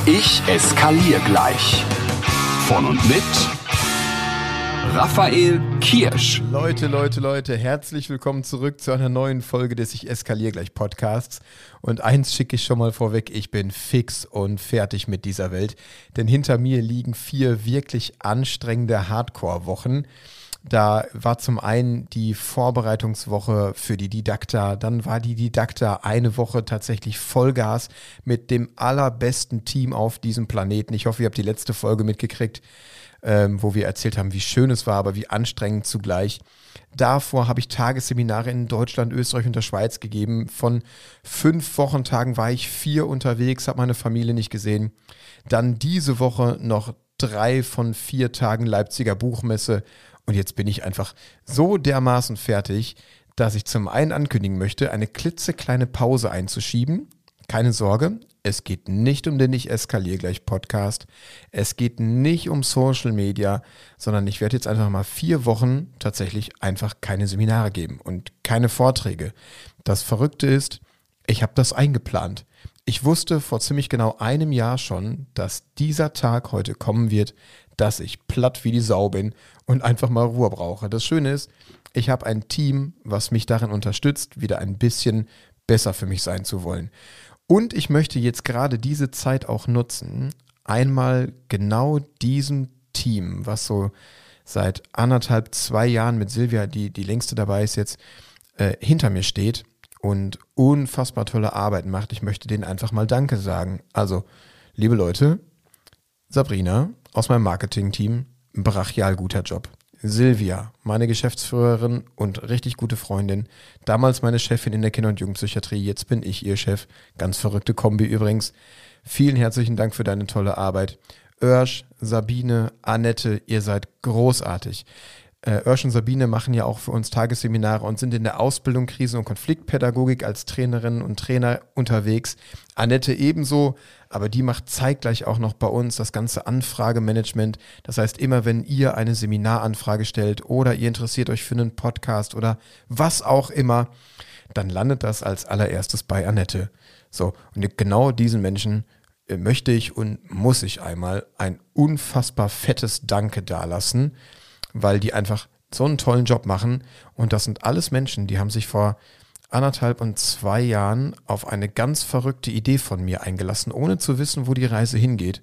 Ich eskaliere gleich. Von und mit Raphael Kirsch. Leute, herzlich willkommen zurück zu einer neuen Folge des Ich eskaliere gleich Podcasts. Und eins schicke ich schon mal vorweg, ich bin fix und fertig mit dieser Welt. Denn hinter mir liegen 4 wirklich anstrengende Hardcore-Wochen. Da war zum einen die Vorbereitungswoche für die Didakta, dann war die Didakta eine Woche tatsächlich Vollgas mit dem allerbesten Team auf diesem Planeten. Ich hoffe, ihr habt die letzte Folge mitgekriegt, wo wir erzählt haben, wie schön es war, aber wie anstrengend zugleich. Davor habe ich Tagesseminare in Deutschland, Österreich und der Schweiz gegeben. Von 5 Wochentagen war ich 4 unterwegs, habe meine Familie nicht gesehen. Dann diese Woche noch 3 von 4 Tagen Leipziger Buchmesse. Und jetzt bin ich einfach so dermaßen fertig, dass ich zum einen ankündigen möchte, eine klitzekleine Pause einzuschieben. Keine Sorge, es geht nicht um den Ich eskaliere gleich Podcast. Es geht nicht um Social Media, sondern ich werde jetzt einfach mal 4 Wochen tatsächlich einfach keine Seminare geben und keine Vorträge. Das Verrückte ist, ich habe das eingeplant. Ich wusste vor ziemlich genau einem Jahr schon, dass dieser Tag heute kommen wird, dass ich platt wie die Sau bin und einfach mal Ruhe brauche. Das Schöne ist, ich habe ein Team, was mich darin unterstützt, wieder ein bisschen besser für mich sein zu wollen. Und ich möchte jetzt gerade diese Zeit auch nutzen, einmal genau diesem Team, was so seit 1,5, 2 Jahren mit Silvia, die längste dabei ist jetzt, hinter mir steht und unfassbar tolle Arbeit macht. Ich möchte denen einfach mal Danke sagen. Also, liebe Leute, Sabrina aus meinem Marketing-Team, brachial guter Job. Silvia, meine Geschäftsführerin und richtig gute Freundin, damals meine Chefin in der Kinder- und Jugendpsychiatrie, jetzt bin ich ihr Chef, ganz verrückte Kombi übrigens. Vielen herzlichen Dank für deine tolle Arbeit. Örsch, Sabine, Annette, ihr seid großartig. Örsch und Sabine machen ja auch für uns Tagesseminare und sind in der Ausbildung Krisen- und Konfliktpädagogik als Trainerinnen und Trainer unterwegs. Annette ebenso, aber die macht zeitgleich auch noch bei uns das ganze Anfragemanagement. Das heißt, immer wenn ihr eine Seminaranfrage stellt oder ihr interessiert euch für einen Podcast oder was auch immer, dann landet das als allererstes bei Annette. So, und genau diesen Menschen möchte ich und muss ich einmal ein unfassbar fettes Danke dalassen, weil die einfach so einen tollen Job machen. Und das sind alles Menschen, die haben sich vor 1,5 und 2 Jahren auf eine ganz verrückte Idee von mir eingelassen, ohne zu wissen, wo die Reise hingeht.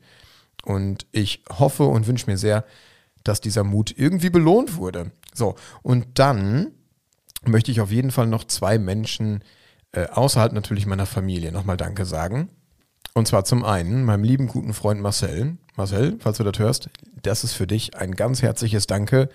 Und ich hoffe und wünsche mir sehr, dass dieser Mut irgendwie belohnt wurde. So, und dann möchte ich auf jeden Fall noch 2 Menschen außerhalb natürlich meiner Familie nochmal Danke sagen. Und zwar zum einen meinem lieben guten Freund Marcel. Marcel, falls du das hörst, das ist für dich ein ganz herzliches Danke.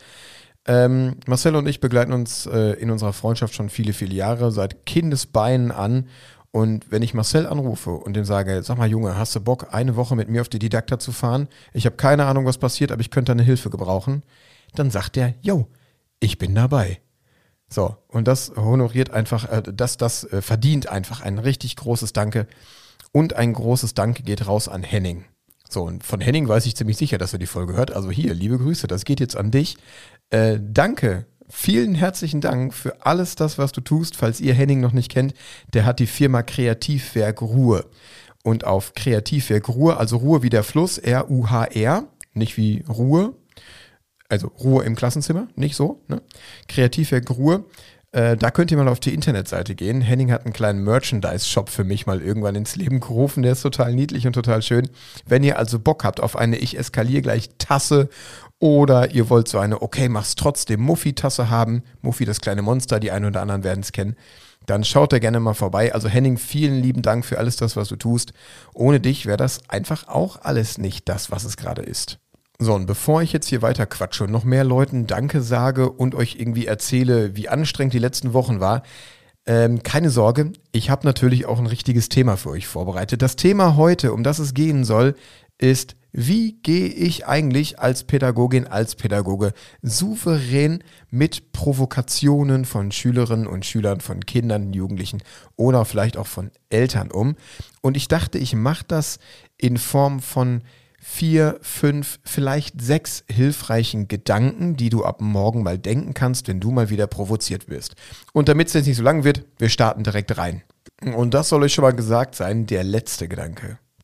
Marcel und ich begleiten uns in unserer Freundschaft schon viele, viele Jahre, seit Kindesbeinen an. Und wenn ich Marcel anrufe und dem sage, sag mal Junge, hast du Bock, eine Woche mit mir auf die Didakta zu fahren? Ich habe keine Ahnung, was passiert, aber ich könnte deine Hilfe gebrauchen. Dann sagt er, yo, ich bin dabei. So, und das honoriert einfach, das verdient einfach ein richtig großes Danke. Und ein großes Danke geht raus an Henning. So, und von Henning weiß ich ziemlich sicher, dass er die Folge hört. Also hier, liebe Grüße, das geht jetzt an dich. Danke, vielen herzlichen Dank für alles das, was du tust. Falls ihr Henning noch nicht kennt, der hat die Firma Kreativwerk Ruhr. Und auf Kreativwerk Ruhr, also Ruhr wie der Fluss, R-U-H-R, nicht wie Ruhe, also Ruhe im Klassenzimmer, nicht so, ne? Kreativwerk Ruhr. Da könnt ihr mal auf die Internetseite gehen. Henning hat einen kleinen Merchandise-Shop für mich mal irgendwann ins Leben gerufen. Der ist total niedlich und total schön. Wenn ihr also Bock habt auf eine Ich eskaliere gleich Tasse oder ihr wollt so eine Okay, mach's trotzdem Muffi-Tasse haben, Muffi das kleine Monster, die einen oder anderen werden es kennen, dann schaut da gerne mal vorbei. Also Henning, vielen lieben Dank für alles das, was du tust. Ohne dich wäre das einfach auch alles nicht das, was es gerade ist. So, und bevor ich jetzt hier weiter quatsche und noch mehr Leuten Danke sage und euch irgendwie erzähle, wie anstrengend die letzten Wochen war, keine Sorge, ich habe natürlich auch ein richtiges Thema für euch vorbereitet. Das Thema heute, um das es gehen soll, ist, wie gehe ich eigentlich als Pädagogin, als Pädagoge souverän mit Provokationen von Schülerinnen und Schülern, von Kindern, Jugendlichen oder vielleicht auch von Eltern um. Und ich dachte, ich mache das in Form von 4, 5, vielleicht 6 hilfreichen Gedanken, die du ab morgen mal denken kannst, wenn du mal wieder provoziert wirst. Und damit es jetzt nicht so lang wird, wir starten direkt rein. Und das soll euch schon mal gesagt sein, der letzte Gedanke.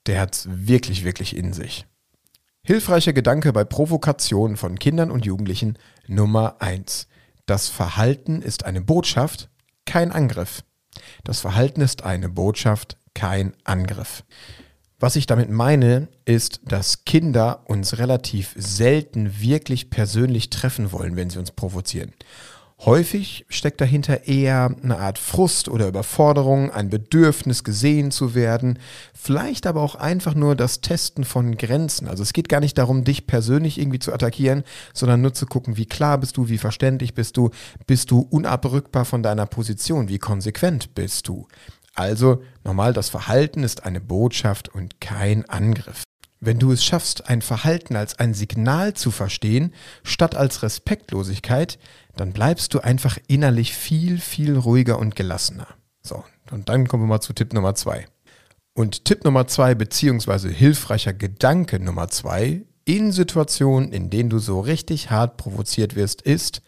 der hat es wirklich, wirklich in sich. Hilfreicher Gedanke bei Provokation von Kindern und Jugendlichen Nummer 1. Das Verhalten ist eine Botschaft, kein Angriff. Das Verhalten ist eine Botschaft, kein Angriff. Was ich damit meine, ist, dass Kinder uns relativ selten wirklich persönlich treffen wollen, wenn sie uns provozieren. Häufig steckt dahinter eher eine Art Frust oder Überforderung, ein Bedürfnis, gesehen zu werden, vielleicht aber auch einfach nur das Testen von Grenzen. Also es geht gar nicht darum, dich persönlich irgendwie zu attackieren, sondern nur zu gucken, wie klar bist du, wie verständlich bist du unabrückbar von deiner Position, wie konsequent bist du. Also nochmal, das Verhalten ist eine Botschaft und kein Angriff. Wenn du es schaffst, ein Verhalten als ein Signal zu verstehen, statt als Respektlosigkeit, dann bleibst du einfach innerlich viel, viel ruhiger und gelassener. So, und dann kommen wir mal zu Tipp Nummer 2. Und Tipp Nummer 2 beziehungsweise hilfreicher Gedanke Nummer 2 in Situationen, in denen du so richtig hart provoziert wirst, ist: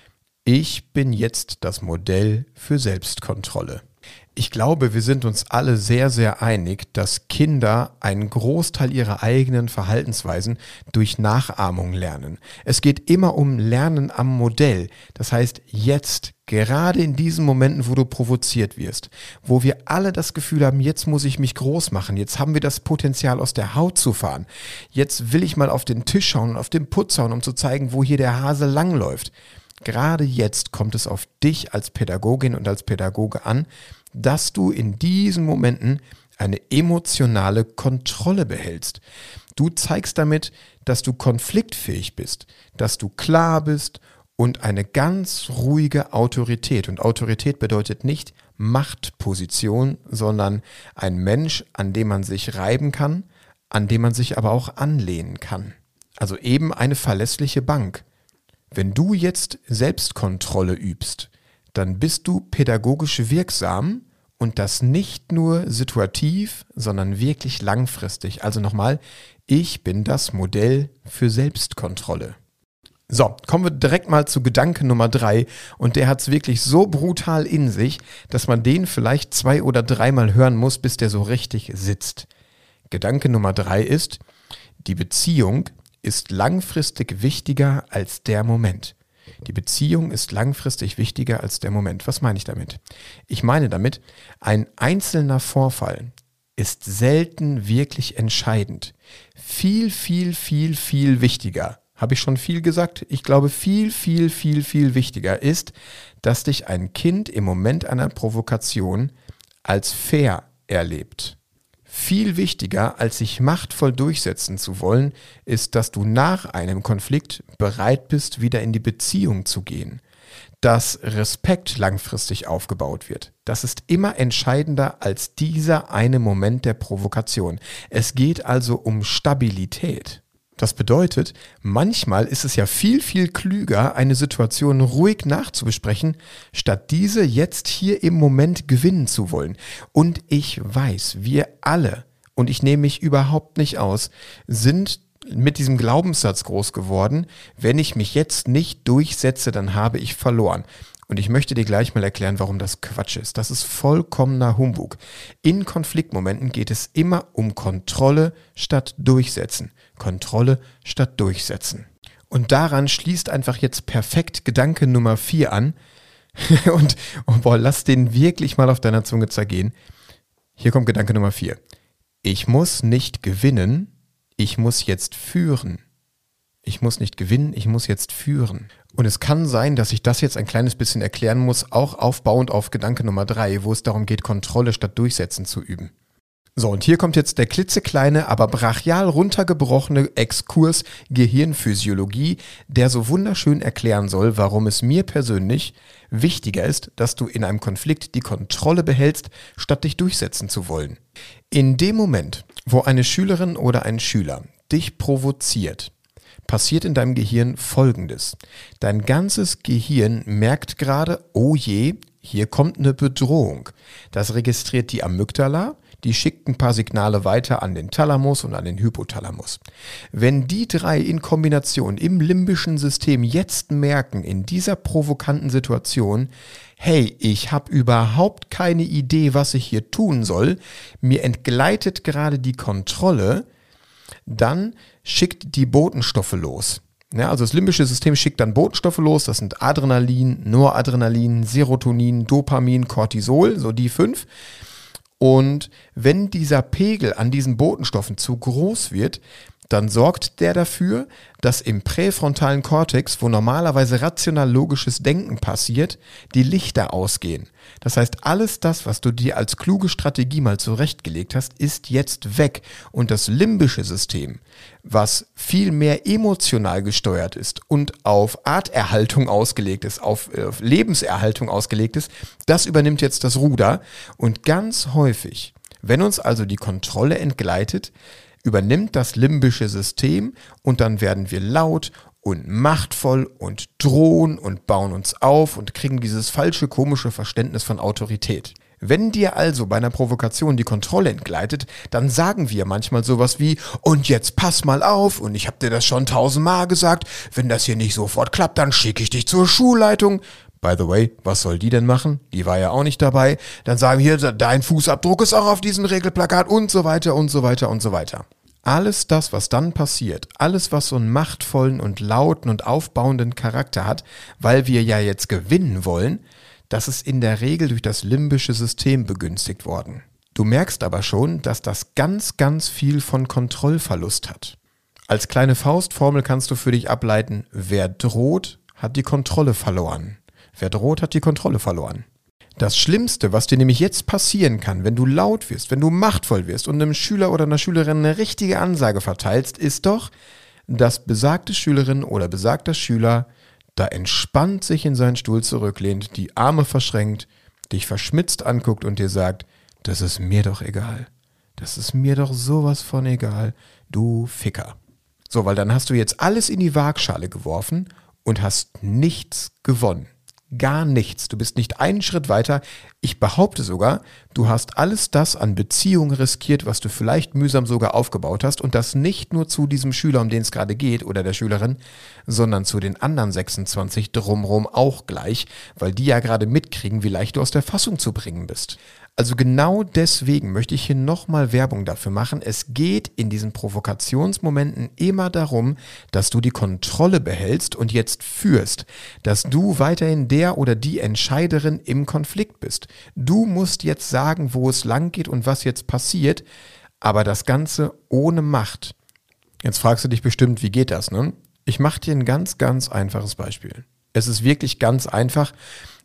Ich bin jetzt das Modell für Selbstkontrolle. Ich glaube, wir sind uns alle sehr, sehr einig, dass Kinder einen Großteil ihrer eigenen Verhaltensweisen durch Nachahmung lernen. Es geht immer um Lernen am Modell. Das heißt, jetzt, gerade in diesen Momenten, wo du provoziert wirst, wo wir alle das Gefühl haben, jetzt muss ich mich groß machen, jetzt haben wir das Potenzial, aus der Haut zu fahren. Jetzt will ich mal auf den Tisch schauen und auf den Putz hauen, um zu zeigen, wo hier der Hase langläuft. Gerade jetzt kommt es auf dich als Pädagogin und als Pädagoge an, dass du in diesen Momenten eine emotionale Kontrolle behältst. Du zeigst damit, dass du konfliktfähig bist, dass du klar bist und eine ganz ruhige Autorität. Und Autorität bedeutet nicht Machtposition, sondern ein Mensch, an dem man sich reiben kann, an dem man sich aber auch anlehnen kann. Also eben eine verlässliche Bank. Wenn du jetzt Selbstkontrolle übst, dann bist du pädagogisch wirksam und das nicht nur situativ, sondern wirklich langfristig. Also nochmal, ich bin das Modell für Selbstkontrolle. So, kommen wir direkt mal zu Gedanke Nummer 3 und der hat es wirklich so brutal in sich, dass man den vielleicht 2 oder 3 Mal hören muss, bis der so richtig sitzt. Gedanke Nummer 3 ist: Die Beziehung ist langfristig wichtiger als der Moment. Die Beziehung ist langfristig wichtiger als der Moment. Was meine ich damit? Ich meine damit, ein einzelner Vorfall ist selten wirklich entscheidend. Viel, viel, viel, viel wichtiger, habe ich schon viel gesagt? Ich glaube, viel, viel, viel, viel wichtiger ist, dass dich ein Kind im Moment einer Provokation als fair erlebt. Viel wichtiger, als sich machtvoll durchsetzen zu wollen, ist, dass du nach einem Konflikt bereit bist, wieder in die Beziehung zu gehen. Dass Respekt langfristig aufgebaut wird. Das ist immer entscheidender als dieser eine Moment der Provokation. Es geht also um Stabilität. Das bedeutet, manchmal ist es ja viel, viel klüger, eine Situation ruhig nachzubesprechen, statt diese jetzt hier im Moment gewinnen zu wollen. Und ich weiß, wir alle, und ich nehme mich überhaupt nicht aus, sind mit diesem Glaubenssatz groß geworden: Wenn ich mich jetzt nicht durchsetze, dann habe ich verloren. Und ich möchte dir gleich mal erklären, warum das Quatsch ist. Das ist vollkommener Humbug. In Konfliktmomenten geht es immer um Kontrolle statt Durchsetzen. Kontrolle statt Durchsetzen. Und daran schließt einfach jetzt perfekt Gedanke Nummer 4 an. und lass den wirklich mal auf deiner Zunge zergehen. Hier kommt Gedanke Nummer 4. Ich muss nicht gewinnen, ich muss jetzt führen. Ich muss nicht gewinnen, ich muss jetzt führen. Und es kann sein, dass ich das jetzt ein kleines bisschen erklären muss, auch aufbauend auf Gedanke Nummer 3, wo es darum geht, Kontrolle statt Durchsetzen zu üben. So, und hier kommt jetzt der klitzekleine, aber brachial runtergebrochene Exkurs Gehirnphysiologie, der so wunderschön erklären soll, warum es mir persönlich wichtiger ist, dass du in einem Konflikt die Kontrolle behältst, statt dich durchsetzen zu wollen. In dem Moment, wo eine Schülerin oder ein Schüler dich provoziert, passiert in deinem Gehirn Folgendes. Dein ganzes Gehirn merkt gerade: Oh je, hier kommt eine Bedrohung. Das registriert die Amygdala. die schickt ein paar Signale weiter an den Thalamus und an den Hypothalamus. Wenn die drei in Kombination im limbischen System jetzt merken, in dieser provokanten Situation, hey, ich habe überhaupt keine Idee, was ich hier tun soll, mir entgleitet gerade die Kontrolle, dann schickt die Botenstoffe los. Ja, also das limbische System schickt dann Botenstoffe los, das sind Adrenalin, Noradrenalin, Serotonin, Dopamin, Cortisol, so die 5. Und wenn dieser Pegel an diesen Botenstoffen zu groß wird, dann sorgt der dafür, dass im präfrontalen Kortex, wo normalerweise rational-logisches Denken passiert, die Lichter ausgehen. Das heißt, alles das, was du dir als kluge Strategie mal zurechtgelegt hast, ist jetzt weg. Und das limbische System, was viel mehr emotional gesteuert ist und auf Arterhaltung ausgelegt ist, auf Lebenserhaltung ausgelegt ist, das übernimmt jetzt das Ruder. Und ganz häufig, wenn uns also die Kontrolle entgleitet, übernimmt das limbische System und dann werden wir laut und machtvoll und drohen und bauen uns auf und kriegen dieses falsche, komische Verständnis von Autorität. Wenn dir also bei einer Provokation die Kontrolle entgleitet, dann sagen wir manchmal sowas wie, und jetzt pass mal auf und ich habe dir das schon 1000-mal gesagt, wenn das hier nicht sofort klappt, dann schicke ich dich zur Schulleitung. By the way, was soll die denn machen? Die war ja auch nicht dabei. Dann sagen wir hier, dein Fußabdruck ist auch auf diesem Regelplakat und so weiter und so weiter und so weiter. Alles das, was dann passiert, alles, was so einen machtvollen und lauten und aufbauenden Charakter hat, weil wir ja jetzt gewinnen wollen, das ist in der Regel durch das limbische System begünstigt worden. Du merkst aber schon, dass das ganz, ganz viel von Kontrollverlust hat. Als kleine Faustformel kannst du für dich ableiten, wer droht, hat die Kontrolle verloren. Wer droht, hat die Kontrolle verloren. Das Schlimmste, was dir nämlich jetzt passieren kann, wenn du laut wirst, wenn du machtvoll wirst und einem Schüler oder einer Schülerin eine richtige Ansage verteilst, ist doch, dass besagte Schülerin oder besagter Schüler da entspannt sich in seinen Stuhl zurücklehnt, die Arme verschränkt, dich verschmitzt anguckt und dir sagt, das ist mir doch egal. Das ist mir doch sowas von egal, du Ficker. So, weil dann hast du jetzt alles in die Waagschale geworfen und hast nichts gewonnen. Gar nichts. Du bist nicht einen Schritt weiter. Ich behaupte sogar, du hast alles das an Beziehungen riskiert, was du vielleicht mühsam sogar aufgebaut hast und das nicht nur zu diesem Schüler, um den es gerade geht oder der Schülerin, sondern zu den anderen 26 drumherum auch gleich, weil die ja gerade mitkriegen, wie leicht du aus der Fassung zu bringen bist. Also genau deswegen möchte ich hier nochmal Werbung dafür machen. Es geht in diesen Provokationsmomenten immer darum, dass du die Kontrolle behältst und jetzt führst, dass du weiterhin der oder die Entscheiderin im Konflikt bist. Du musst jetzt sagen, wo es lang geht und was jetzt passiert, aber das Ganze ohne Macht. Jetzt fragst du dich bestimmt, wie geht das, ne? Ich mache dir ein ganz, ganz einfaches Beispiel. Es ist wirklich ganz einfach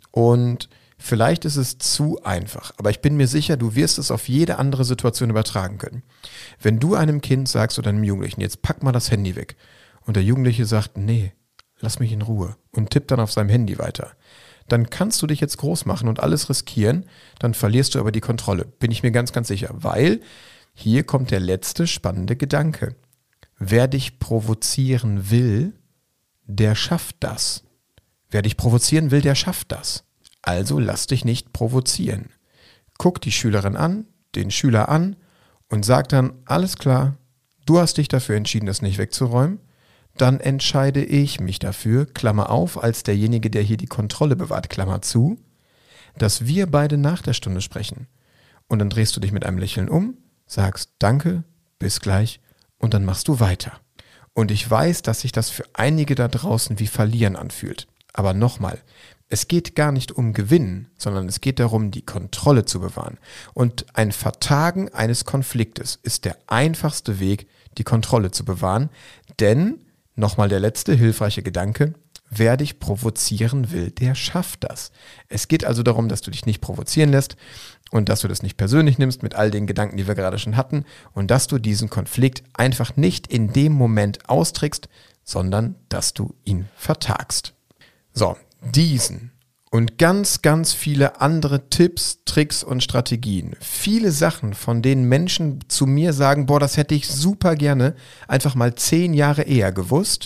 und vielleicht ist es zu einfach, aber ich bin mir sicher, du wirst es auf jede andere Situation übertragen können. Wenn du einem Kind sagst oder einem Jugendlichen, jetzt pack mal das Handy weg und der Jugendliche sagt, nee, lass mich in Ruhe und tippt dann auf seinem Handy weiter, dann kannst du dich jetzt groß machen und alles riskieren, dann verlierst du aber die Kontrolle, bin ich mir ganz, ganz sicher, weil hier kommt der letzte spannende Gedanke. Wer dich provozieren will, der schafft das. Wer dich provozieren will, der schafft das. Also lass dich nicht provozieren. Guck die Schülerin an, den Schüler an und sag dann, alles klar, du hast dich dafür entschieden, das nicht wegzuräumen, dann entscheide ich mich dafür, Klammer auf, als derjenige, der hier die Kontrolle bewahrt, Klammer zu, dass wir beide nach der Stunde sprechen. Und dann drehst du dich mit einem Lächeln um, sagst Danke, bis gleich und dann machst du weiter. Und ich weiß, dass sich das für einige da draußen wie Verlieren anfühlt. Aber nochmal, es geht gar nicht um Gewinnen, sondern es geht darum, die Kontrolle zu bewahren. Und ein Vertagen eines Konfliktes ist der einfachste Weg, die Kontrolle zu bewahren. Denn, nochmal der letzte hilfreiche Gedanke, wer dich provozieren will, der schafft das. Es geht also darum, dass du dich nicht provozieren lässt und dass du das nicht persönlich nimmst mit all den Gedanken, die wir gerade schon hatten und dass du diesen Konflikt einfach nicht in dem Moment austrickst, sondern dass du ihn vertagst. So, diesen und ganz, ganz viele andere Tipps, Tricks und Strategien. Viele Sachen, von denen Menschen zu mir sagen, boah, das hätte ich super gerne einfach mal 10 Jahre eher gewusst.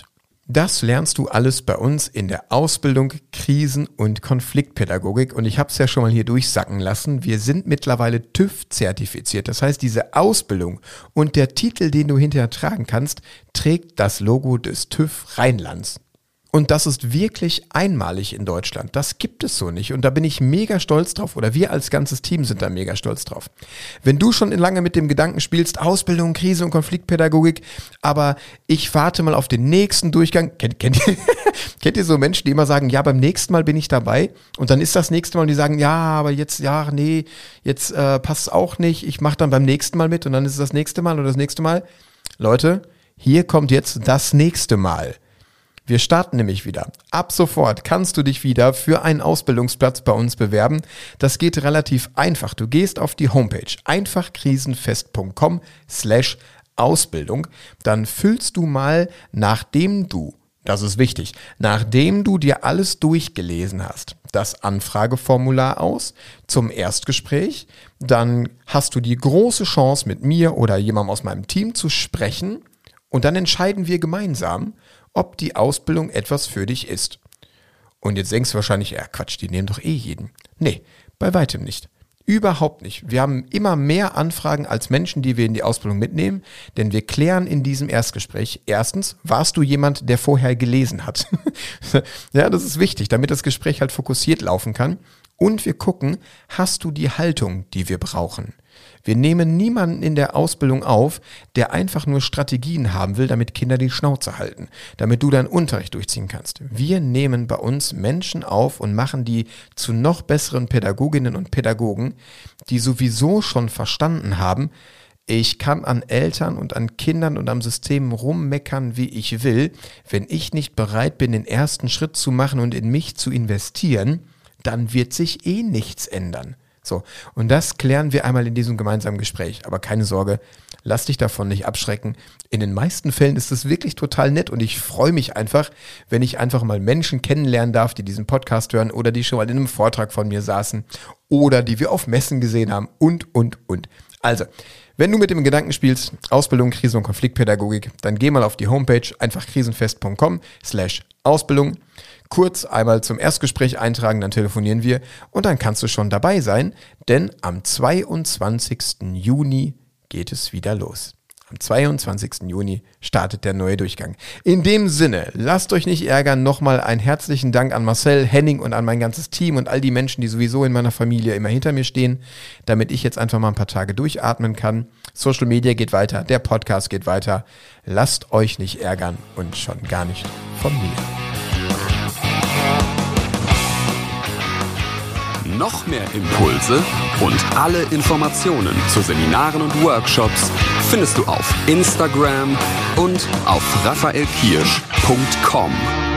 Das lernst du alles bei uns in der Ausbildung Krisen- und Konfliktpädagogik. Und ich habe es ja schon mal hier durchsacken lassen. Wir sind mittlerweile TÜV-zertifiziert. Das heißt, diese Ausbildung und der Titel, den du hinterher tragen kannst, trägt das Logo des TÜV Rheinlands. Und das ist wirklich einmalig in Deutschland. Das gibt es so nicht. Und da bin ich mega stolz drauf. Oder wir als ganzes Team sind da mega stolz drauf. Wenn du schon lange mit dem Gedanken spielst, Ausbildung, Krise- und Konfliktpädagogik, aber ich warte mal auf den nächsten Durchgang. Kennt ihr so Menschen, die immer sagen, ja, beim nächsten Mal bin ich dabei. Und dann ist das nächste Mal und die sagen, ja, aber jetzt, ja, nee, jetzt passt es auch nicht. Ich mache dann beim nächsten Mal mit und dann ist es das nächste Mal oder das nächste Mal. Leute, hier kommt jetzt das nächste Mal. Wir starten nämlich wieder. Ab sofort kannst du dich wieder für einen Ausbildungsplatz bei uns bewerben. Das geht relativ einfach. Du gehst auf die Homepage einfachkrisenfest.com/Ausbildung. Dann füllst du mal, nachdem du dir alles durchgelesen hast, das Anfrageformular aus zum Erstgespräch. Dann hast du die große Chance, mit mir oder jemandem aus meinem Team zu sprechen. Und dann entscheiden wir gemeinsam, ob die Ausbildung etwas für dich ist. Und jetzt denkst du wahrscheinlich, ja Quatsch, die nehmen doch jeden. Nee, bei weitem nicht. Überhaupt nicht. Wir haben immer mehr Anfragen als Menschen, die wir in die Ausbildung mitnehmen, denn wir klären in diesem Erstgespräch, erstens, warst du jemand, der vorher gelesen hat? Ja, das ist wichtig, damit das Gespräch halt fokussiert laufen kann. Und wir gucken, hast du die Haltung, die wir brauchen? Wir nehmen niemanden in der Ausbildung auf, der einfach nur Strategien haben will, damit Kinder die Schnauze halten, damit du deinen Unterricht durchziehen kannst. Wir nehmen bei uns Menschen auf und machen die zu noch besseren Pädagoginnen und Pädagogen, die sowieso schon verstanden haben, ich kann an Eltern und an Kindern und am System rummeckern, wie ich will. Wenn ich nicht bereit bin, den ersten Schritt zu machen und in mich zu investieren, dann wird sich eh nichts ändern. So, und das klären wir einmal in diesem gemeinsamen Gespräch. Aber keine Sorge, lass dich davon nicht abschrecken. In den meisten Fällen ist es wirklich total nett und ich freue mich einfach, wenn ich einfach mal Menschen kennenlernen darf, die diesen Podcast hören oder die schon mal in einem Vortrag von mir saßen oder die wir auf Messen gesehen haben und. Also, wenn du mit dem Gedanken spielst, Ausbildung, Krise- und Konfliktpädagogik, dann geh mal auf die Homepage einfachkrisenfest.com/Ausbildung. Kurz einmal zum Erstgespräch eintragen, dann telefonieren wir und dann kannst du schon dabei sein, denn am 22. Juni geht es wieder los. Am 22. Juni startet der neue Durchgang. In dem Sinne, lasst euch nicht ärgern. Nochmal einen herzlichen Dank an Marcel, Henning und an mein ganzes Team und all die Menschen, die sowieso in meiner Familie immer hinter mir stehen, damit ich jetzt einfach mal ein paar Tage durchatmen kann. Social Media geht weiter, der Podcast geht weiter. Lasst euch nicht ärgern und schon gar nicht von mir. Noch mehr Impulse und alle Informationen zu Seminaren und Workshops findest du auf Instagram und auf raphaelkirsch.com.